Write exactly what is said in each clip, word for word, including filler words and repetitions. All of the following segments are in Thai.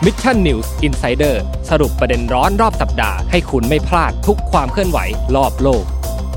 Mission News Insider สรุปประเด็นร้อนรอบสัปดาห์ให้คุณไม่พลาดทุกความเคลื่อนไหวรอบโลก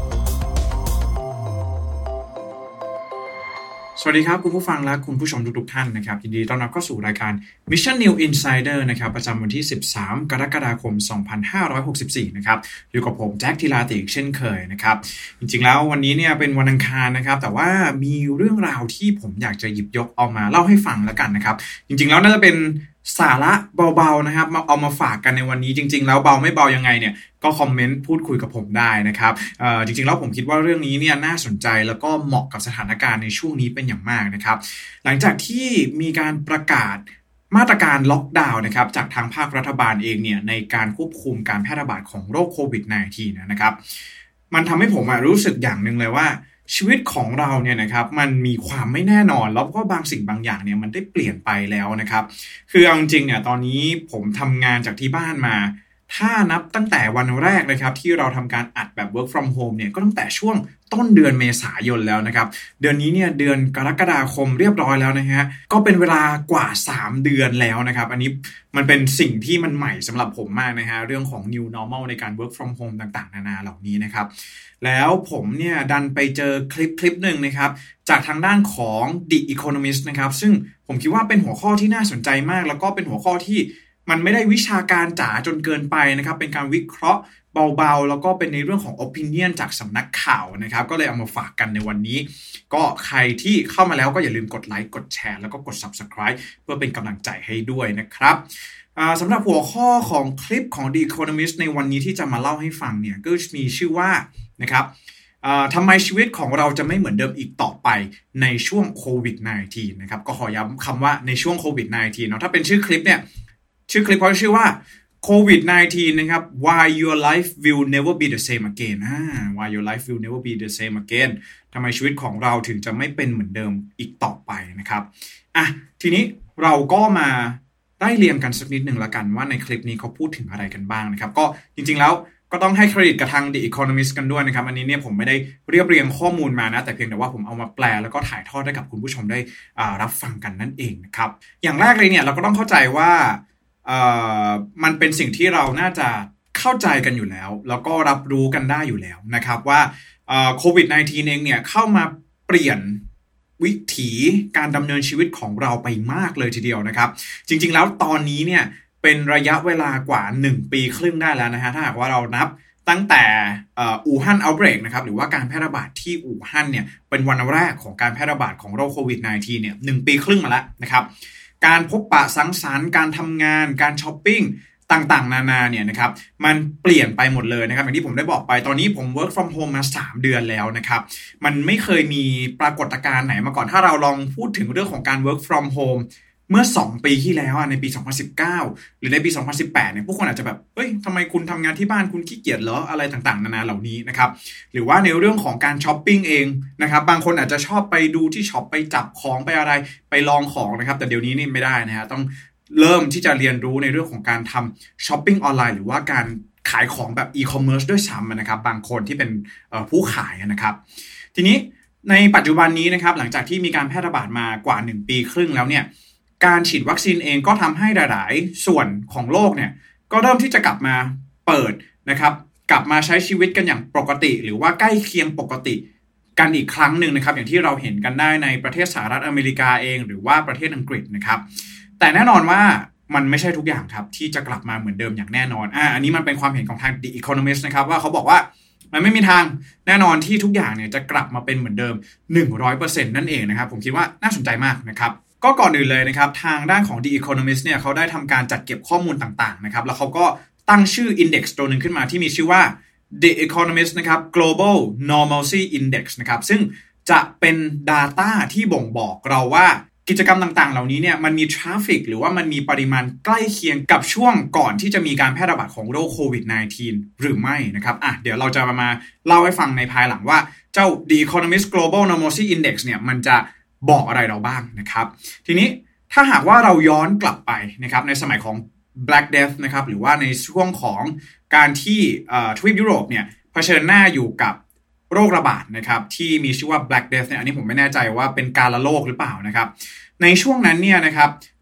สวัสดีครับคุณผู้ฟังและคุณผู้ชมทุกๆท่านนะครับยินดีต้อนรับเข้าสู่รายการ Mission News Insider นะครับประจำวันที่สิบสามกรกฎาคมสองพันห้าร้อยหกสิบสี่นะครับอยู่กับผมแจ็คธีราติเช่นเคยนะครับจริงๆแล้ววันนี้เนี่ยเป็นวันอังคารนะครับแต่ว่ามีเรื่องราวที่ผมอยากจะหยิบยกเอามาเล่าให้ฟังแล้วกันนะครับจริงๆแล้วน่าจะเป็นสาระเบาๆนะครับมาเอามาฝากกันในวันนี้จริงๆแล้วเบาไม่เบายังไงเนี่ยก็คอมเมนต์พูดคุยกับผมได้นะครับเอ่อจริงๆแล้วผมคิดว่าเรื่องนี้เนี่ยน่าสนใจแล้วก็เหมาะกับสถานการณ์ในช่วงนี้เป็นอย่างมากนะครับหลังจากที่มีการประกาศมาตรการล็อกดาวน์นะครับจากทางภาครัฐบาลเองเนี่ยในการควบคุมการแพร่ระบาดของโรคโควิด สิบเก้า นะครับมันทำให้ผมรู้สึกอย่างนึงเลยว่าชีวิตของเราเนี่ยนะครับมันมีความไม่แน่นอนแล้วก็บางสิ่งบางอย่างเนี่ยมันได้เปลี่ยนไปแล้วนะครับคือเอาจริงๆเนี่ยตอนนี้ผมทำงานจากที่บ้านมาถ้านับตั้งแต่วันแรกนะครับที่เราทำการอัดแบบ work from home เนี่ยก็ตั้งแต่ช่วงต้นเดือนเมษายนแล้วนะครับเดือนนี้เนี่ยเดือนกรกฎาคมเรียบร้อยแล้วนะฮะก็เป็นเวลากว่าสามเดือนแล้วนะครับอันนี้มันเป็นสิ่งที่มันใหม่สำหรับผมมากนะฮะเรื่องของ new normal ในการ work from home ต่างๆนานาเหล่านี้นะครับแล้วผมเนี่ยดันไปเจอคลิปคลิปหนึ่งนะครับจากทางด้านของ The Economist นะครับซึ่งผมคิดว่าเป็นหัวข้อที่น่าสนใจมากแล้วก็เป็นหัวข้อที่มันไม่ได้วิชาการจ๋าจนเกินไปนะครับเป็นการวิเคราะห์เบาๆแล้วก็เป็นในเรื่องของ opinion จากสำนักข่าวนะครับก็เลยเอามาฝากกันในวันนี้ก็ใครที่เข้ามาแล้วก็อย่าลืมกดไลค์กดแชร์แล้วก็กด Subscribe เพื่อเป็นกำลังใจให้ด้วยนะครับสำหรับหัวข้อของคลิปของ The Economist ในวันนี้ที่จะมาเล่าให้ฟังเนี่ยก็มีชื่อว่านะครับทำไมชีวิตของเราจะไม่เหมือนเดิมอีกต่อไปในช่วงโควิด สิบเก้า นะครับก็ขอย้ำคำว่าในช่วงโควิด สิบเก้า เนาะถ้าเป็นชื่อคลิปเนี่ยชื่อคลิปเขาชื่อว่าโควิด สิบเก้า นะครับ Why your life will never be the same again อ่า Why your life will never be the same again ทำไมชีวิตของเราถึงจะไม่เป็นเหมือนเดิมอีกต่อไปนะครับอ่ะทีนี้เราก็มาได้เรียงกันสักนิดหนึ่งละกันว่าในคลิปนี้เขาพูดถึงอะไรกันบ้างนะครับก็จริงๆแล้วก็ต้องให้เครดิตกับทาง The Economist กันด้วยนะครับอันนี้เนี่ยผมไม่ได้เรียบเรียงข้อมูลมานะแต่เพียงแต่ว่าผมเอามาแปลแล้วก็ถ่ายทอดให้กับคุณผู้ชมได้รับฟังกันนั่นเองนะครับอย่างแรกเลยเนี่ยเราก็ต้องเข้าใจว่ามันเป็นสิ่งที่เราน่าจะเข้าใจกันอยู่แล้วแล้วก็รับรู้กันได้อยู่แล้วนะครับว่าโควิด สิบเก้า เองเนี่ยเข้ามาเปลี่ยนวิถีการดำเนินชีวิตของเราไปมากเลยทีเดียวนะครับจริงๆแล้วตอนนี้เนี่ยเป็นระยะเวลากว่าหนึ่งปีครึ่งได้แล้วนะฮะถ้าหากว่าเรานับตั้งแต่อู่ฮั่นเอาท์เบรกนะครับหรือว่าการแพร่ระบาดที่อู่ฮั่นเนี่ยเป็นวันแรกของการแพร่ระบาดของโรคโควิด สิบเก้า เนี่ยหนึ่งปีครึ่งมาแล้วนะครับการพบปะสังสรรค์การทำงานการช้อปปิ้งต่างๆนานาเนี่ยนะครับมันเปลี่ยนไปหมดเลยนะครับอย่างที่ผมได้บอกไปตอนนี้ผม work from home มาสามเดือนแล้วนะครับมันไม่เคยมีปรากฏการณ์ไหนมาก่อนถ้าเราลองพูดถึงเรื่องของการ work from homeเมื่อสองปีที่แล้วในปีสองพันสิบเก้าหรือในปีสองพันสิบแปดเนี่ยผู้คนอาจจะแบบเฮ้ยทำไมคุณทำงานที่บ้านคุณขี้เกียจเหรออะไรต่างๆนานาเหล่านี้นะครับหรือว่าในเรื่องของการช้อปปิ้งเองนะครับบางคนอาจจะชอบไปดูที่ช็อปไปจับของไปอะไรไปลองของนะครับแต่เดี๋ยวนี้นี่ไม่ได้นะฮะต้องเริ่มที่จะเรียนรู้ในเรื่องของการทำช้อปปิ้งออนไลน์หรือว่าการขายของแบบอีคอมเมิร์ซด้วยซ้ำนะครับบางคนที่เป็นผู้ขายนะครับทีนี้ในปัจจุบันนี้นะครับหลังจากที่มีการแพร่ระบาดมากว่าหนึ่งปีครึ่งแล้วเนี่ยการฉีดวัคซีนเองก็ทำให้หลายๆส่วนของโลกเนี่ยก็เริ่มที่จะกลับมาเปิดนะครับกลับมาใช้ชีวิตกันอย่างปกติหรือว่าใกล้เคียงปกติกันอีกครั้งหนึ่งนะครับอย่างที่เราเห็นกันได้ในประเทศสหรัฐอเมริกาเองหรือว่าประเทศอังกฤษนะครับแต่แน่นอนว่ามันไม่ใช่ทุกอย่างครับที่จะกลับมาเหมือนเดิมอย่างแน่นอนอ่าอันนี้มันเป็นความเห็นของทาง The Economist นะครับว่าเขาบอกว่ามันไม่มีทางแน่นอนที่ทุกอย่างเนี่ยจะกลับมาเป็นเหมือนเดิม หนึ่งร้อยเปอร์เซ็นต์ นั่นเองนะครับผมคิดว่าน่าสนใจมากนะครับก็ก่อนอื่นเลยนะครับทางด้านของ The Economist เนี่ยเขาได้ทำการจัดเก็บข้อมูลต่างๆนะครับแล้วเขาก็ตั้งชื่อ Index ตัวหนึ่งขึ้นมาที่มีชื่อว่า The Economist นะครับ Global Normalcy Index นะครับซึ่งจะเป็น data ที่บ่งบอกเราว่ากิจกรรมต่างๆเหล่านี้เนี่ยมันมีทราฟฟิกหรือว่ามันมีปริมาณใกล้เคียงกับช่วงก่อนที่จะมีการแพร่ระบาดของโรคโควิด สิบเก้า หรือไม่นะครับอ่ะเดี๋ยวเราจะมาเล่าให้ฟังในภายหลังว่าเจ้า The Economist Global Normalcy Index เนี่ยมันจะบอกอะไรเราบ้างนะครับทีนี้ถ้าหากว่าเราย้อนกลับไปนะครับในสมัยของ Black Death นะครับหรือว่าในช่วงของการที่ทวีปยุโรปเนี่ยเผชิญหน้าอยู่กับโรคระบาดนะครับที่มีชื่อว่า Black Death เนี่ยอันนี้ผมไม่แน่ใจว่าเป็นกาฬโรคหรือเปล่านะครับในช่วงนั้นเนี่ยนะครับ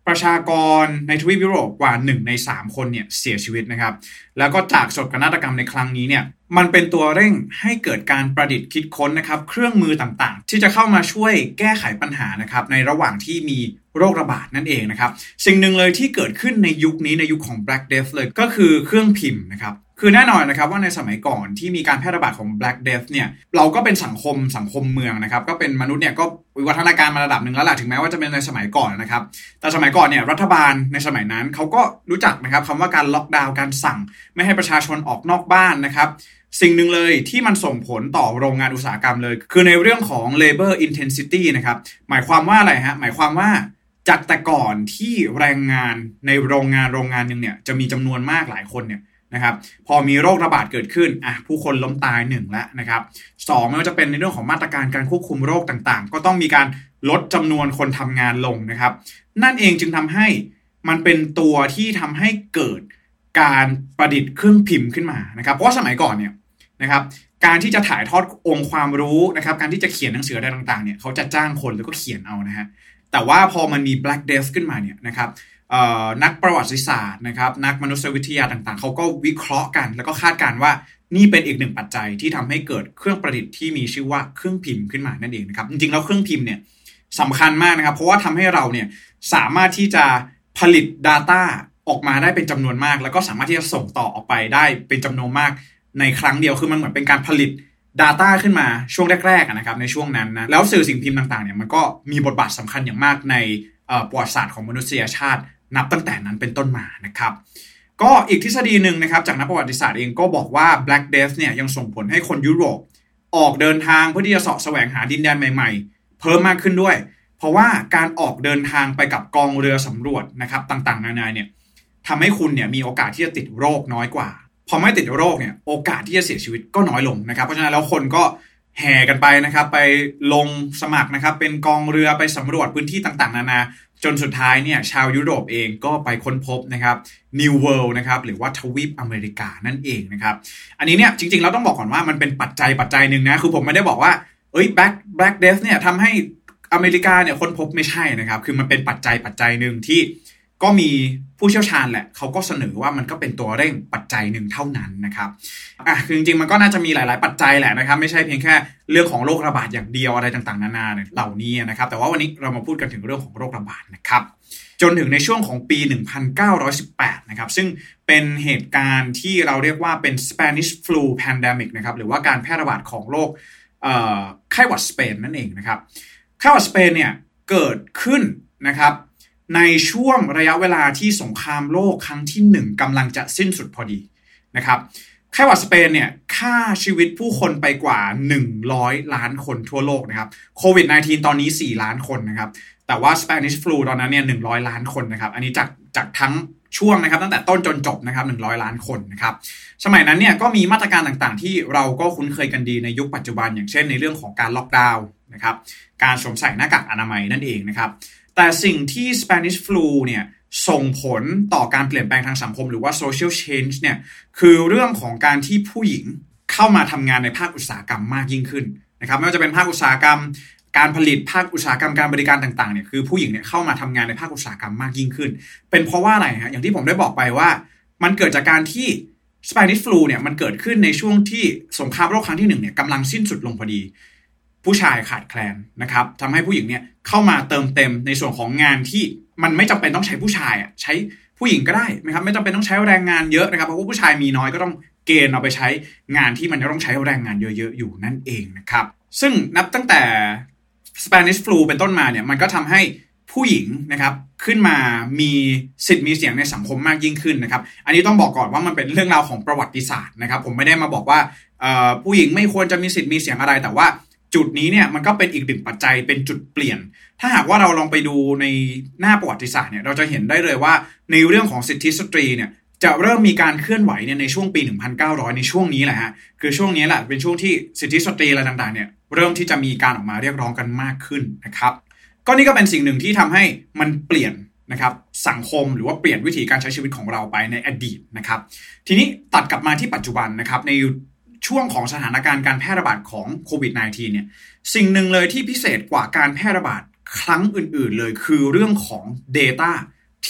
ประชากรในทวีปยุโรปกว่าหนึ่งในสามคนเนี่ยเสียชีวิตนะครับแล้วก็จากโศกนาฏกรรมในครั้งนี้เนี่ยมันเป็นตัวเร่งให้เกิดการประดิษฐ์คิดค้นนะครับเครื่องมือต่างๆที่จะเข้ามาช่วยแก้ไขปัญหานะครับในระหว่างที่มีโรคระบาดนั่นเองนะครับสิ่งหนึ่งเลยที่เกิดขึ้นในยุคนี้ในยุคของ Black Death เลยก็คือเครื่องพิมพ์นะครับคือแน่นอนนะครับว่าในสมัยก่อนที่มีการแพร่ระบาดของ Black Death เนี่ยเราก็เป็นสังคมสังคมเมืองนะครับก็เป็นมนุษย์เนี่ยก็วิวัฒนาการมาระดับหนึ่งแล้วแหละถึงแม้ว่าจะเป็นในสมัยก่อนนะครับแต่สมัยก่อนเนี่ยรัฐบาลในสมัยนั้นเขาก็รู้จักนะครับคำว่าการล็อกดาวน์การสั่งไม่ให้ประชาชนออกนอกบ้านนะครับสิ่งหนึ่งเลยที่มันส่งผลต่อโรงงานอุตสาหกรรมเลยคือในเรื่องของ labor intensity นะครับหมายความว่าอะไรฮะหมายความว่าจากแต่ก่อนที่แรงงานในโรงงานโรงงานนึงเนี่ยจะมีจำนวนมากหลายคนเนี่ยนะครับพอมีโรคระบาดเกิดขึ้นอ่ะผู้คนล้มตายหนึ่งแล้วนะครับสองไม่ว่าจะเป็นในเรื่องของมาตรการการควบคุมโรคต่างๆก็ต้องมีการลดจำนวนคนทำงานลงนะครับนั่นเองจึงทำให้มันเป็นตัวที่ทำให้เกิดการประดิษฐ์เครื่องพิมพ์ขึ้นมานะครับเพราะว่าสมัยก่อนเนี่ยนะครับการที่จะถ่ายทอดองค์ความรู้นะครับการที่จะเขียนหนังสืออะไรต่างๆเนี่ยเขาจะจ้างคนแล้วก็เขียนเอานะฮะแต่ว่าพอมันมี Black Death ขึ้นมาเนี่ยนะครับนักประวัติศาสตร์นะครับนักมนุษยวิทยาต่างๆเขาก็วิเคราะห์กันแล้วก็คาดการณ์ว่านี่เป็นอีกหนึ่งปัจจัยที่ทำให้เกิดเครื่องประดิษฐ์ที่มีชื่อว่าเครื่องพิมพ์ขึ้นมานั่นเองนะครับจริงๆแล้วเครื่องพิมพ์เนี่ยสำคัญมากนะครับเพราะว่าทำให้เราเนี่ยสามารถที่จะผลิต data ออกมาได้เป็นจำนวนมากแล้วก็สามารถที่จะส่งต่อออกไปได้เป็นจำนวนมากในครั้งเดียวคือมันเหมือนเป็นการผลิต data ขึ้นมาช่วงแรกๆนะครับในช่วงนั้นนะแล้วสื่อสิ่งพิมพ์ต่างๆเนี่ยมันก็มีบทบาทสำคัญอย่างมากในประวัติศาสตร์ของมนุษยชาตินับตั้งแต่นั้นเป็นต้นมานะครับก็อีกทฤษฎีหนึ่งนะครับจากนักประวัติศาสตร์เองก็บอกว่า Black Death เนี่ยยังส่งผลให้คนยุโรปออกเดินทางเพื่อที่จะเสาะแสวงหาดินแดนใหม่ๆเพิ่มมากขึ้นด้วยเพราะว่าการออกเดินทางไปกับกองเรือสำรวจนะครับต่างๆนานาเนี่ยทำให้คุณเนี่ยมีโอกาสที่จะติดโรคน้อยกว่าพอไม่ติดโรคเนี่ยโอกาสที่จะเสียชีวิตก็น้อยลงนะครับเพราะฉะนั้นแล้วคนก็แห่กันไปนะครับไปลงสมัครนะครับเป็นกองเรือไปสำรวจพื้นที่ต่างๆนานาจนสุดท้ายเนี่ยชาวยุโรปเองก็ไปค้นพบนะครับ New World นะครับหรือว่าทวีปอเมริกานั่นเองนะครับอันนี้เนี่ยจริงๆเราต้องบอกก่อนว่ามันเป็นปัจจัยปัจจัยหนึ่งนะคือผมไม่ได้บอกว่าเอ้ย Black Black Death เนี่ยทำให้อเมริกาเนี่ยค้นพบไม่ใช่นะครับคือมันเป็นปัจจัยปัจจัยหนึ่งที่ก็มีผู้เชี่ยวชาญแหละเขาก็เสนอว่ามันก็เป็นตัวเร่งปัจจัยหนึ่งเท่านั้นนะครับอ่ะคือจริงๆมันก็น่าจะมีหลายๆปัจจัยแหละนะครับไม่ใช่เพียงแค่เรื่องของโรคระบาดอย่างเดียวอะไรต่างๆนานาเหล่านี้นะครับแต่ว่าวันนี้เรามาพูดกันถึงเรื่องของโรคระบาดนะครับจนถึงในช่วงของปีหนึ่งพันเก้าร้อยสิบแปดนะครับซึ่งเป็นเหตุการณ์ที่เราเรียกว่าเป็น Spanish Flu Pandemic นะครับหรือว่าการแพร่ระบาดของโรคไข้หวัดสเปนนั่นเองนะครับไข้หวัดสเปนเนี่ยเกิดขึ้นนะครับในช่วงระยะเวลาที่สงครามโลกครั้งที่หนึ่งกำลังจะสิ้นสุดพอดีนะครับไข้หวัดสเปนเนี่ยฆ่าชีวิตผู้คนไปกว่าหนึ่งร้อยล้านคนทั่วโลกนะครับโควิด สิบเก้า ตอนนี้สี่ล้านคนนะครับแต่ว่า Spanish Flu ตอนนั้นเนี่ยหนึ่งร้อยล้านคนนะครับอันนี้จากจากทั้งช่วงนะครับตั้งแต่ต้นจนจบนะครับหนึ่งร้อยล้านคนนะครับสมัยนั้นเนี่ยก็มีมาตรการต่างๆที่เราก็คุ้นเคยกันดีในยุคปัจจุบันอย่างเช่นในเรื่องของการล็อกดาวน์นะครับการสวมใส่หน้ากากอนามัยนั่นเองนะครับแต่สิ่งที่ Spanish Flu เนี่ยส่งผลต่อการเปลี่ยนแปลงทางสังคมหรือว่า social change เนี่ยคือเรื่องของการที่ผู้หญิงเข้ามาทำงานในภาคอุตสาหกรรมมากยิ่งขึ้นนะครับไม่ว่าจะเป็นภาคอุตสาหกรรมการผลิตภาคอุตสาหกรรมการบริการต่างๆเนี่ยคือผู้หญิงเนี่ยเข้ามาทำงานในภาคอุตสาหกรรมมากยิ่งขึ้นเป็นเพราะว่าอะไรฮะอย่างที่ผมได้บอกไปว่ามันเกิดจากการที่ Spanish Flu เนี่ยมันเกิดขึ้นในช่วงที่สงครามโลกครั้งที่หนึ่งเนี่ยกำลังสิ้นสุดลงพอดีผู้ชายขาดแคลนนะครับทำให้ผู้หญิงเนี่ยเข้ามาเติมเต็มในส่วนของงานที่มันไม่จำเป็นต้องใช้ผู้ชายอ่ะใช้ผู้หญิงก็ได้นะครับไม่จำเป็นต้องใช้แรงงานเยอะนะครับเพราะว่าผู้ชายมีน้อยก็ต้องเกณฑ์เอาไปใช้งานที่มันจะต้องใช้แรงงานเยอะๆอยู่นั่นเองนะครับซึ่งนับตั้งแต่ Spanish Flu เป็นต้นมาเนี่ยมันก็ทำให้ผู้หญิงนะครับขึ้นมามีสิทธิ์มีเสียงในสังคมมากยิ่งขึ้นนะครับอันนี้ต้องบอกก่อนว่ามันเป็นเรื่องราวของประวัติศาสตร์นะครับผมไม่ได้มาบอกว่าผู้หญิงไม่ควรจะมีสิทธิ์มีเสียงอะไรแต่ว่าจุดนี้เนี่ยมันก็เป็นอีกหนึ่งปัจจัยเป็นจุดเปลี่ยนถ้าหากว่าเราลองไปดูในหน้าประวัติศาสตร์เนี่ยเราจะเห็นได้เลยว่าในเรื่องของสิทธิสตรีเนี่ยจะเริ่มมีการเคลื่อนไหวเนี่ยในช่วงปีหนึ่งพันเก้าร้อยในช่วงนี้แหละฮะคือช่วงนี้แหละเป็นช่วงที่สิทธิสตรีอะไรต่างๆเนี่ยเริ่มที่จะมีการออกมาเรียกร้องกันมากขึ้นนะครับก็นี่ก็เป็นสิ่งหนึ่งที่ทำให้มันเปลี่ยนนะครับสังคมหรือว่าเปลี่ยนวิถีการใช้ชีวิตของเราไปในอดีตนะครับทีนี้ตัดกลับมาที่ปัจจุบันนะครับในช่วงของสถานการณ์การแพร่ระบาดของโควิด สิบเก้า เนี่ยสิ่งหนึ่งเลยที่พิเศษกว่าการแพร่ระบาดครั้งอื่นๆเลยคือเรื่องของ data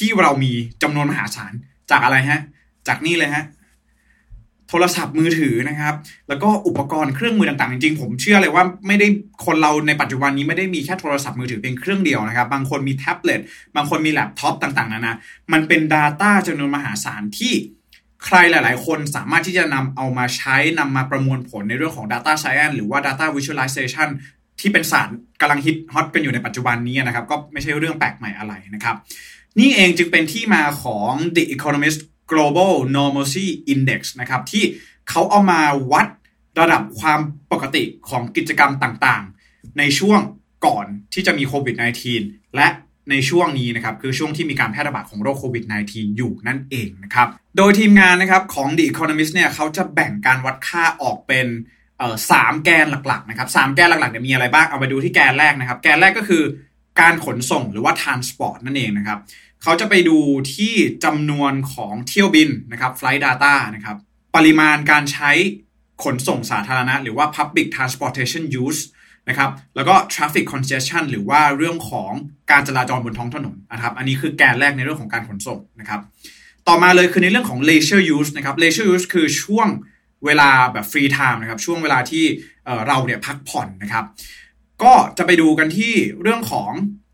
ที่เรามีจำนวนมหาศาลจากอะไรฮะจากนี่เลยฮะโทรศัพท์มือถือนะครับแล้วก็อุปกรณ์เครื่องมือต่างๆจริงๆผมเชื่อเลยว่าไม่ได้คนเราในปัจจุบันนี้ไม่ได้มีแค่โทรศัพท์มือถือเพียงเครื่องเดียวนะครับบางคนมีแท็บเล็ตบางคนมีแล็ปท็อปต่างๆนานามันเป็น data จำนวนมหาศาลที่ใครหลายๆคนสามารถที่จะนำเอามาใช้นำมาประมวลผลในเรื่องของ data science หรือว่า data visualization ที่เป็นศาสตร์กำลังฮิตฮอตกันอยู่ในปัจจุบันนี้นะครับก็ไม่ใช่เรื่องแปลกใหม่อะไรนะครับนี่เองจึงเป็นที่มาของ The Economist Global Normalcy Index นะครับที่เขาเอามาวัดระดับความปกติของกิจกรรมต่างๆในช่วงก่อนที่จะมีโควิด สิบเก้า และในช่วงนี้นะครับคือช่วงที่มีการแพร่ระบาดของโรคโควิด สิบเก้า อยู่นั่นเองนะครับโดยทีมงานนะครับของ The Economist เนี่ยเขาจะแบ่งการวัดค่าออกเป็นเอ่อสามแกนหลักๆนะครับสามแกนหลักๆเนี่ยมีอะไรบ้างเอาไปดูที่แกนแรกนะครับแกนแรกก็คือการขนส่งหรือว่า transport นั่นเองนะครับเขาจะไปดูที่จำนวนของเที่ยวบินนะครับ flight data นะครับปริมาณการใช้ขนส่งสาธารณะหรือว่า public transportation use นะครับแล้วก็ traffic congestion หรือว่าเรื่องของการจราจรบนท้องถนนนะครับอันนี้คือแกนแรกในเรื่องของการขนส่งนะครับต่อมาเลยคือในเรื่องของ leisure use นะครับ leisure use คือช่วงเวลาแบบ free time นะครับช่วงเวลาที่เอ่อเราเนี่ยพักผ่อนนะครับก็จะไปดูกันที่เรื่องของ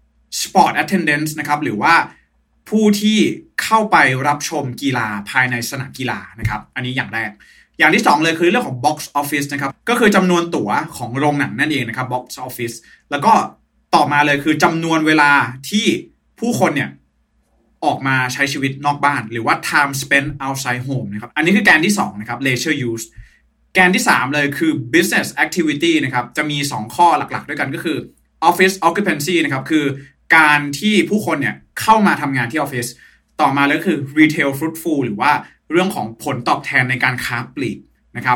sport attendance นะครับหรือว่าผู้ที่เข้าไปรับชมกีฬาภายในสนามกีฬานะครับอันนี้อย่างแรกอย่างที่สองเลยคือเรื่องของ box office นะครับก็คือจำนวนตั๋วของโรงหนังนั่นเองนะครับ box office แล้วก็ต่อมาเลยคือจำนวนเวลาที่ผู้คนเนี่ยออกมาใช้ชีวิตนอกบ้านหรือว่า time spent outside home นะครับอันนี้คือแกนที่สองนะครับ leisure use แกนที่สามเลยคือ business activity นะครับจะมีสองข้อหลักๆด้วยกันก็คือ office occupancy นะครับคือการที่ผู้คนเนี่ยเข้ามาทำงานที่ออฟฟิศต่อมาแล้วคือ retail fruitful หรือว่าเรื่องของผลตอบแทนในการค้าปลีกนะครับ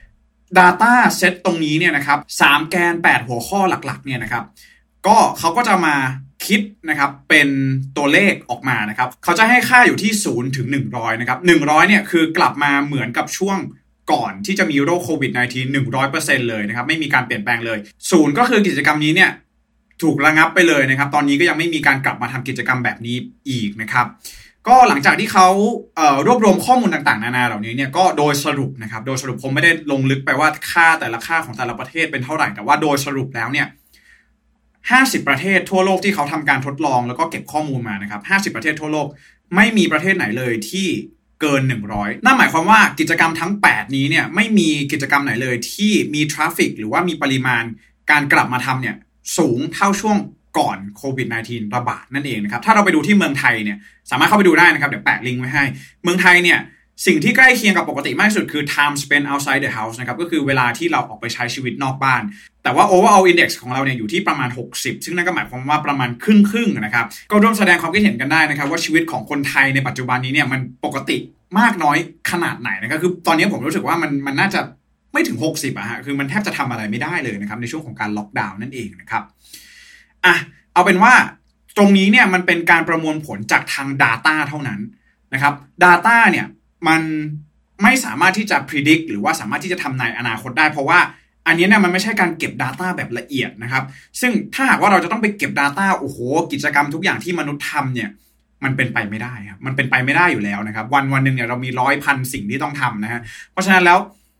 data set ตรงนี้เนี่ยนะครับสามแกนแปดหัวข้อหลักๆเนี่ยนะครับก็เขาก็จะมาคิดนะครับเป็นตัวเลขออกมานะครับเขาจะให้ค่าอยู่ที่ศูนย์ถึงหนึ่งร้อยนะครับหนึ่งร้อยเนี่ยคือกลับมาเหมือนกับช่วงก่อนที่จะมีโรคโควิด สิบเก้า หนึ่งร้อยเปอร์เซ็นต์ เลยนะครับไม่มีการเปลี่ยนแปลงเลยศูนย์ก็คือกิจกรรมนี้เนี่ยถูกระงับไปเลยนะครับตอนนี้ก็ยังไม่มีการกลับมาทำกิจกรรมแบบนี้อีกนะครับก็หลังจากที่เขาเอ่อรวบรวมข้อมูลต่างๆนานาเหล่านี้เนี่ยก็โดยสรุปนะครับโดยสรุปผมไม่ได้ลงลึกไปว่าค่าแต่ละค่าของแต่ละประเทศเป็นเท่าไหร่แต่ว่าโดยสรุปแล้วเนี่ยห้าสิบประเทศทั่วโลกที่เขาทำการทดลองแล้วก็เก็บข้อมูลมานะครับห้าสิบประเทศทั่วโลกไม่มีประเทศไหนเลยที่เกินหนึ่งร้อยนั่นหมายความว่ากิจกรรมทั้งแปดนี้เนี่ยไม่มีกิจกรรมไหนเลยที่มีทราฟฟิกหรือว่ามีปริมาณการกลับมาทำเนี่ยสูงเท่าช่วงก่อนโควิด สิบเก้า ระบาดนั่นเองนะครับถ้าเราไปดูที่เมืองไทยเนี่ยสามารถเข้าไปดูได้นะครับเดี๋ยวแปะลิงก์ไว้ให้เมืองไทยเนี่ยสิ่งที่ใกล้เคียงกับปกติมากที่สุดคือ time spent outside the house นะครับก็คือเวลาที่เราออกไปใช้ชีวิตนอกบ้านแต่ว่า overall index ของเราเนี่ยอยู่ที่ประมาณหกสิบซึ่งนั่นก็หมายความว่าประมาณครึ่งๆนะครับก็ร่วมแสดงความคิดเห็นกันได้นะครับว่าชีวิตของคนไทยในปัจจุบันนี้เนี่ยมันปกติมากน้อยขนาดไหนนะครับคือตอนนี้ผมรู้สึกว่ามันมันน่าจะไม่ถึงหกสิบอะฮะคือมันแทบจะทำอะไรไม่ได้เลยนะครับในช่วงของการล็อกดาวน์นั่นเองนะครับอ่ะเอาเป็นว่าตรงนี้เนี่ยมันเป็นการประมวลผลจากทาง data เท่านั้นนะครับ data เนี่ยมันไม่สามารถที่จะ predict หรือว่าสามารถที่จะทำนายอนาคตได้เพราะว่าอันนี้เนี่ยมันไม่ใช่การเก็บ data แบบละเอียดนะครับซึ่งถ้าหากว่าเราจะต้องไปเก็บ data โอ้โหกิจกรรมทุกอย่างที่มนุษย์ทำเนี่ยมันเป็นไปไม่ได้ครับมันเป็นไปไม่ได้อยู่แล้วนะครับวันวันหนึ่งเนี่ยเรามีร้อยพันสิ่งที่ต้องทำนะฮะเพราะฉะนั้นแล้ว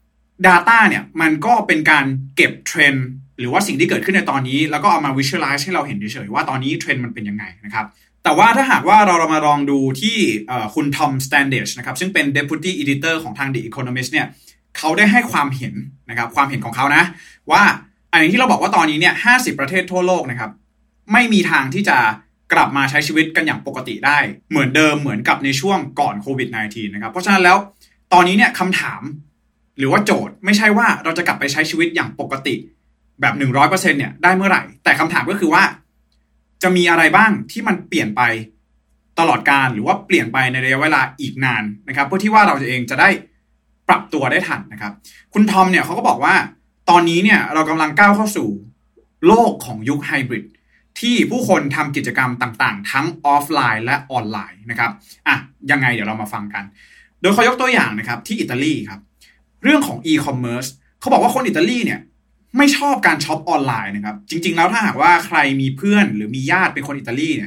data เนี่ยมันก็เป็นการเก็บเทรนด์หรือว่าสิ่งที่เกิดขึ้นในตอนนี้แล้วก็เอามา visualize ให้เราเห็นเฉยๆว่าตอนนี้เทรนด์มันเป็นยังไงนะครับแต่ว่าถ้าหากว่าเราเรามาลองดูที่คุณทอมสแตนเดชนะครับซึ่งเป็น Deputy Editor ของทาง The Economist เนี่ยเขาได้ให้ความเห็นนะครับความเห็นของเขานะว่าอันที่เราบอกว่าตอนนี้เนี่ยห้าสิบประเทศทั่วโลกนะครับไม่มีทางที่จะกลับมาใช้ชีวิตกันอย่างปกติได้เหมือนเดิมเหมือนกับในช่วงก่อนโควิด สิบเก้า นะครับเพราะฉะนั้นแล้วตอนนี้เนี่ยคำถามหรือว่าโจทย์ไม่ใช่ว่าเราจะกลับไปใช้ชีวิตอย่างปกติแบบ หนึ่งร้อยเปอร์เซ็นต์ เนี่ยได้เมื่อไหร่แต่คำถามก็คือว่าจะมีอะไรบ้างที่มันเปลี่ยนไปตลอดการหรือว่าเปลี่ยนไปในระยะเวลาอีกนานนะครับเพื่อที่ว่าเราเองจะได้ปรับตัวได้ทันนะครับคุณทอมเนี่ยเขาก็บอกว่าตอนนี้เนี่ยเรากำลังก้าวเข้าสู่โลกของยุคไฮบริดที่ผู้คนทำกิจกรรมต่างๆทั้งออฟไลน์และออนไลน์นะครับอ่ะยังไงเดี๋ยวเรามาฟังกันโดยเขายกตัวอย่างนะครับที่อิตาลีครับเรื่องของอีคอมเมิร์ซเขาบอกว่าคนอิตาลีเนี่ยไม่ชอบการช็อปออนไลน์นะครับจริงๆแล้วถ้าหากว่าใครมีเพื่อนหรือมีญาติเป็นคนอิตาลีเนี่ย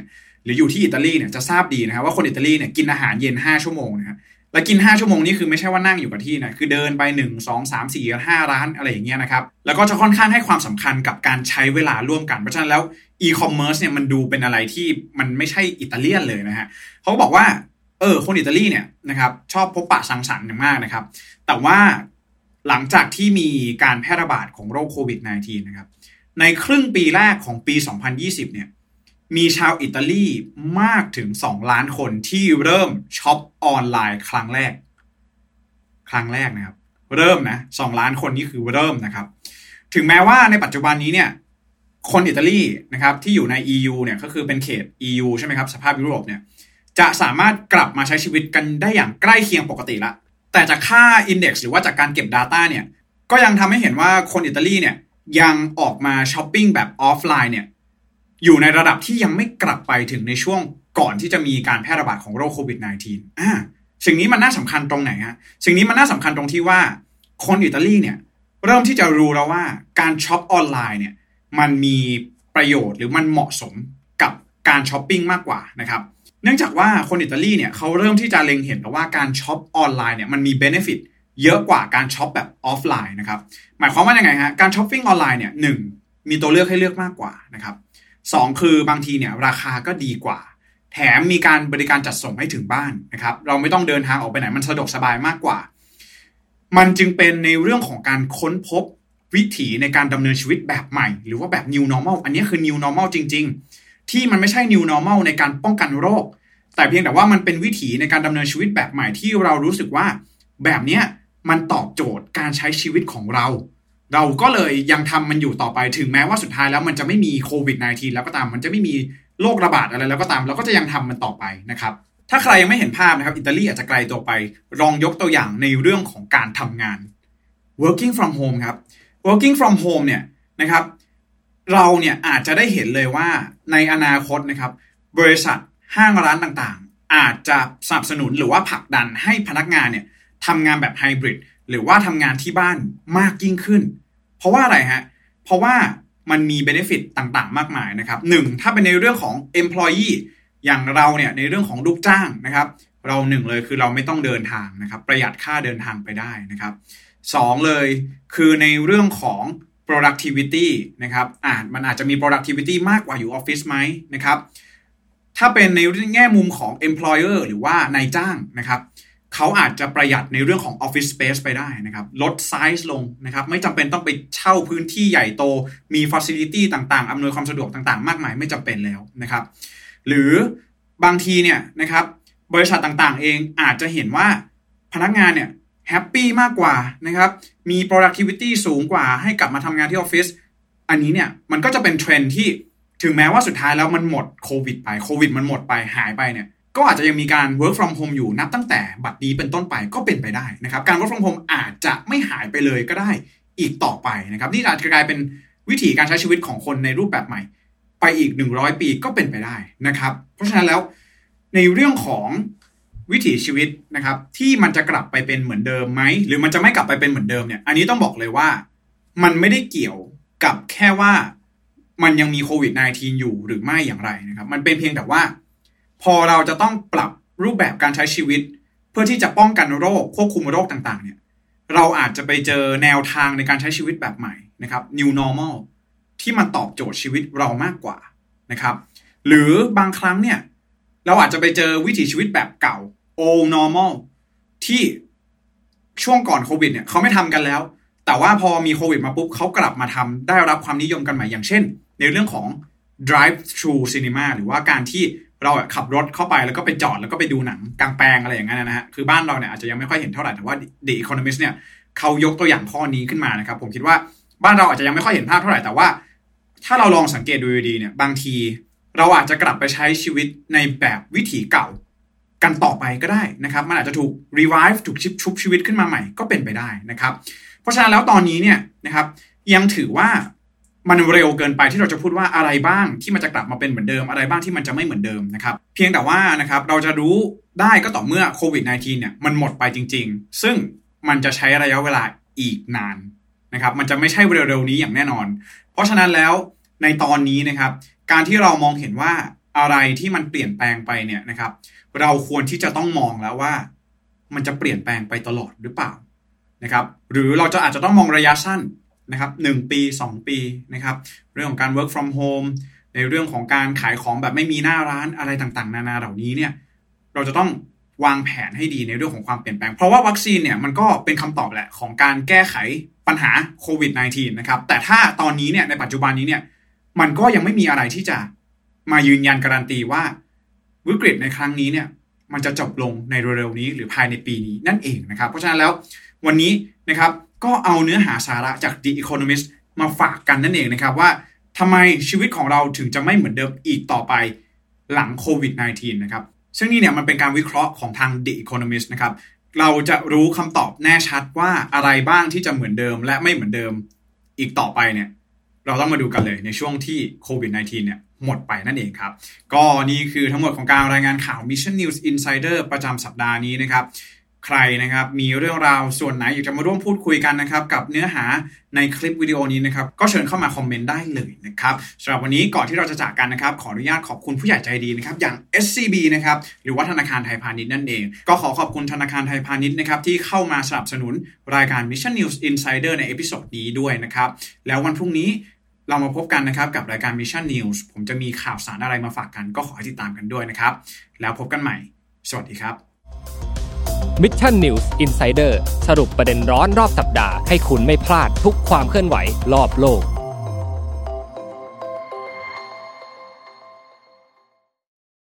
รืออยู่ที่อิตาลีเนี่ยจะทราบดีนะครับว่าคนอิตาลีเนี่ยกินอาหารเย็นห้าชั่วโมงนะครับและกินห้าชั่วโมงนี่คือไม่ใช่ว่านั่งอยู่กับที่นะคือเดินไปหนึ่ง สอง สาม สี่ ห้าร้านอะไรอย่างเงี้ยนะครับแล้วก็จะค่อนข้างให้ความสำคัญกับการใช้เวลาร่วมกันเพราะฉะนั้นแล้วอีคอมเมิร์ซเนี่ยมันดูเป็นอะไรที่มันไม่ใช่อิตาเลียนเลยนะฮะเขาบอกว่าเออคนอิตาลีเนี่ยนะครับชอบพบปะสังสรรค์มากนะครับแต่ว่าหลังจากที่มีการแพร่ระบาดของโรคโควิด สิบเก้า นะครับในครึ่งปีแรกของปีสองพันยี่สิบเนี่ยมีชาวอิตาลีมากถึงสองล้านคนที่เริ่มช็อปออนไลน์ครั้งแรกครั้งแรกนะครับเริ่มนะสองล้านคนนี่คือเริ่มนะครับถึงแม้ว่าในปัจจุบันนี้เนี่ยคนอิตาลีนะครับที่อยู่ใน อี ยู เนี่ยก็คือเป็นเขต อี ยู ใช่ไหมครับสภาพยุโรปเนี่ยจะสามารถกลับมาใช้ชีวิตกันได้อย่างใกล้เคียงปกติละแต่จากค่า Index หรือว่าจากการเก็บ Data เนี่ยก็ยังทำให้เห็นว่าคนอิตาลีเนี่ยยังออกมาช้อปปิ้งแบบออฟไลน์เนี่ยอยู่ในระดับที่ยังไม่กลับไปถึงในช่วงก่อนที่จะมีการแพร่ระบาดของโรคโควิด สิบเก้า อ่าสิ่งนี้มันน่าสำคัญตรงไหนฮะสิ่งนี้มันน่าสำคัญตรงที่ว่าคนอิตาลีเนี่ยเริ่มที่จะรู้แล้วว่าการช็อปออนไลน์เนี่ยมันมีประโยชน์หรือมันเหมาะสมกับการช้อปปิ้งมากกว่านะครับเนื่องจากว่าคนอิตาลีเนี่ยเขาเริ่มที่จะเล็งเห็นแล้วว่าการช็อปออนไลน์เนี่ยมันมีเบเนฟิตเยอะกว่าการช็อปแบบออฟไลน์นะครับหมายความว่ายังไงฮะการช้อปปิ้งออนไลน์เนี่ยหนึ่งมีตัวเลือกให้เลือกมากกว่านะครับสองคือบางทีเนี่ยราคาก็ดีกว่าแถมมีการบริการจัดส่งให้ถึงบ้านนะครับเราไม่ต้องเดินทางออกไปไหนมันสะดวกสบายมากกว่ามันจึงเป็นในเรื่องของการค้นพบวิถีในการดำเนินชีวิตแบบใหม่หรือว่าแบบ new normal อันนี้คือ new normal จริงๆที่มันไม่ใช่ new normal ในการป้องกันโรคแต่เพียงแต่ว่ามันเป็นวิถีในการดำเนินชีวิตแบบใหม่ที่เรารู้สึกว่าแบบเนี้ยมันตอบโจทย์การใช้ชีวิตของเราเราก็เลยยังทำมันอยู่ต่อไปถึงแม้ว่าสุดท้ายแล้วมันจะไม่มีโควิด สิบเก้า แล้วก็ตามมันจะไม่มีโรคระบาดอะไรแล้วก็ตามเราก็จะยังทำมันต่อไปนะครับถ้าใครยังไม่เห็นภาพนะครับอิตาลีอาจจะไกลตัวไปลองยกตัวอย่างในเรื่องของการทำงาน working from home ครับ working from home เนี่ยนะครับเราเนี่ยอาจจะได้เห็นเลยว่าในอนาคตนะครับบริษัทห้างร้านต่างๆอาจจะสนับสนุนหรือว่าผลักดันให้พนักงานเนี่ยทำงานแบบไฮบริดหรือว่าทำงานที่บ้านมากยิ่งขึ้นเพราะว่าอะไรฮะเพราะว่ามันมี benefit ต่างๆมากมายนะครับหนึ่งถ้าเป็นในเรื่องของ employee อย่างเราเนี่ยในเรื่องของลูกจ้างนะครับเราหนึ่งเลยคือเราไม่ต้องเดินทางนะครับประหยัดค่าเดินทางไปได้นะครับสองเลยคือในเรื่องของ productivity นะครับอ่ามันอาจจะมี productivity มากกว่าอยู่ออฟฟิศไหมนะครับถ้าเป็นในแง่มุมของ employer หรือว่านายจ้างนะครับเขาอาจจะประหยัดในเรื่องของ office space ไปได้นะครับลดไซส์ลงนะครับไม่จำเป็นต้องไปเช่าพื้นที่ใหญ่โตมี facility ต่างๆอำนวยความสะดวกต่างๆมากมายไม่จำเป็นแล้วนะครับหรือบางทีเนี่ยนะครับบริษัทต่างๆเองอาจจะเห็นว่าพนักงานเนี่ยแฮปปี้มากกว่านะครับมี productivity สูงกว่าให้กลับมาทำงานที่ออฟฟิศอันนี้เนี่ยมันก็จะเป็นเทรนด์ที่ถึงแม้ว่าสุดท้ายแล้วมันหมดโควิดไปโควิดมันหมดไปหายไปเนี่ยก็อาจจะยังมีการ work from home อยู่นับตั้งแต่บัดนี้เป็นต้นไปก็เป็นไปได้นะครับการ work from home อาจจะไม่หายไปเลยก็ได้อีกต่อไปนะครับนี่อาจจะกลายเป็นวิถีการใช้ชีวิตของคนในรูปแบบใหม่ไปอีกหนึ่งร้อยปีก็เป็นไปได้นะครับเพราะฉะนั้นแล้วในเรื่องของวิถีชีวิตนะครับที่มันจะกลับไปเป็นเหมือนเดิมไหมหรือมันจะไม่กลับไปเป็นเหมือนเดิมเนี่ยอันนี้ต้องบอกเลยว่ามันไม่ได้เกี่ยวกับแค่ว่ามันยังมีโควิด สิบเก้า อยู่หรือไม่อย่างไรนะครับมันเป็นเพียงแต่ว่าพอเราจะต้องปรับรูปแบบการใช้ชีวิตเพื่อที่จะป้องกันโรคควบคุมโรคต่างๆเนี่ยเราอาจจะไปเจอแนวทางในการใช้ชีวิตแบบใหม่นะครับ new normal ที่มันตอบโจทย์ชีวิตเรามากกว่านะครับหรือบางครั้งเนี่ยเราอาจจะไปเจอวิถีชีวิตแบบเก่า old normal ที่ช่วงก่อนโควิดเนี่ยเขาไม่ทำกันแล้วแต่ว่าพอมีโควิดมาปุ๊บเขากลับมาทำได้รับความนิยมกันใหม่อย่างเช่นในเรื่องของ drive thru cinema หรือว่าการที่เราขับรถเข้าไปแล้วก็ไปจอดแล้วก็ไปดูหนังกลางแปลงอะไรอย่างนั้นนะฮะคือบ้านเราเนี่ยอาจจะยังไม่ค่อยเห็นเท่าไหร่แต่ว่า The Economist เนี่ยเขายกตัวอย่างข้อนี้ขึ้นมานะครับผมคิดว่าบ้านเราอาจจะยังไม่ค่อยเห็นภาพเท่าไหร่แต่ว่าถ้าเราลองสังเกตดูดีๆเนี่ยบางทีเราอาจจะกลับไปใช้ชีวิตในแบบวิถีเก่ากันต่อไปก็ได้นะครับมันอาจจะถูก revive ถูกชุบชีวิตขึ้นมาใหม่ก็เป็นไปได้นะครับเพราะฉะนั้นแล้วตอนนี้เนี่ยนะครับยังถือว่ามันเร็วเกินไปที่เราจะพูดว่าอะไรบ้างที่มันจะกลับมาเป็นเหมือนเดิมอะไรบ้างที่มันจะไม่เหมือนเดิมนะครับเพียงแต่ว่านะครับเราจะรู้ได้ก็ต่อเมื่อโควิด สิบเก้า เนี่ยมันหมดไปจริงๆซึ่งมันจะใช้ระยะเวลาอีกนานนะครับมันจะไม่ใช่เร็วๆนี้อย่างแน่นอนเพราะฉะนั้นแล้วในตอนนี้นะครับการที่เรามองเห็นว่าอะไรที่มันเปลี่ยนแปลงไปเนี่ยนะครับเราควรที่จะต้องมองแล้วว่ามันจะเปลี่ยนแปลงไปตลอดหรือเปล่านะครับหรือเราจะอาจจะต้องมองระยะสั้นนะครับหนึ่งปีสองปีนะครับเรื่องของการ work from home ในเรื่องของการขายของแบบไม่มีหน้าร้านอะไรต่างๆนานาเหล่านี้เนี่ยเราจะต้องวางแผนให้ดีในเรื่องของความเปลี่ยนแปลงเพราะว่าวัคซีนเนี่ยมันก็เป็นคำตอบแหละของการแก้ไขปัญหาโควิด สิบเก้า นะครับแต่ถ้าตอนนี้เนี่ยในปัจจุบันนี้เนี่ยมันก็ยังไม่มีอะไรที่จะมายืนยันการันตีว่าวิกฤตในครั้งนี้เนี่ยมันจะจบลงในเร็วๆนี้หรือภายในปีนี้นั่นเองนะครับเพราะฉะนั้นแล้ววันนี้นะครับก็เอาเนื้อหาสาระจาก The Economist มาฝากกันนั่นเองนะครับว่าทำไมชีวิตของเราถึงจะไม่เหมือนเดิมอีกต่อไปหลังโควิด สิบเก้า นะครับซึ่งนี่เนี่ยมันเป็นการวิเคราะห์ของทาง The Economist นะครับเราจะรู้คำตอบแน่ชัดว่าอะไรบ้างที่จะเหมือนเดิมและไม่เหมือนเดิมอีกต่อไปเนี่ยเราต้องมาดูกันเลยในช่วงที่โควิด สิบเก้า เนี่ยหมดไปนั่นเองครับก็นี่คือทั้งหมดของการรายงานข่าว Mission News Insider ประจำสัปดาห์นี้นะครับใครนะครับมีเรื่องราวส่วนไหนอยากจะมาร่วมพูดคุยกันนะครับกับเนื้อหาในคลิปวิดีโอนี้นะครับก็เชิญเข้ามาคอมเมนต์ได้เลยนะครับสำหรับวันนี้ก่อนที่เราจะจากกันนะครับขออนุญาตขอบคุณผู้ใหญ่ใจดีนะครับอย่าง เอส ซี บี นะครับหรือว่าธนาคารไทยพาณิชย์นั่นเองก็ขอขอบคุณธนาคารไทยพาณิชย์นะครับที่เข้ามาสนับสนุนรายการ Mission News Insider ในเอพิโซดนี้ด้วยนะครับแล้ววันพรุ่งนี้เรามาพบกันนะครับกับรายการ Mission News ผมจะมีข่าวสารอะไรมาฝากกันก็ขอให้ติดตามกันด้วยนะครับแล้วพบกันใหม่สวัสดีครับ Mission News Insider สรุปประเด็นร้อนรอบสัปดาห์ให้คุณไม่พลาดทุกความเคลื่อนไหวรอบโลก